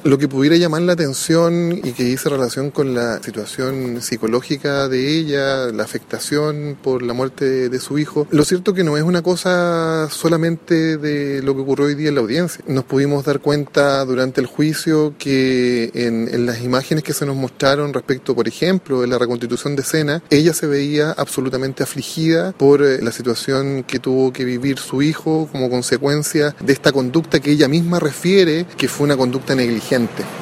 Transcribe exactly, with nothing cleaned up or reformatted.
Lo que pudiera llamar la atención y que hice relación con la situación psicológica de ella, la afectación por la muerte de su hijo, lo cierto que no es una cosa solamente de lo que ocurrió hoy día en la audiencia. Nos pudimos dar cuenta durante el juicio que en, en las imágenes que se nos mostraron respecto, por ejemplo, de la reconstitución de escena, ella se veía absolutamente afligida por la situación que tuvo que vivir su hijo como consecuencia de esta conducta que ella misma refiere que fue una conducta negligente.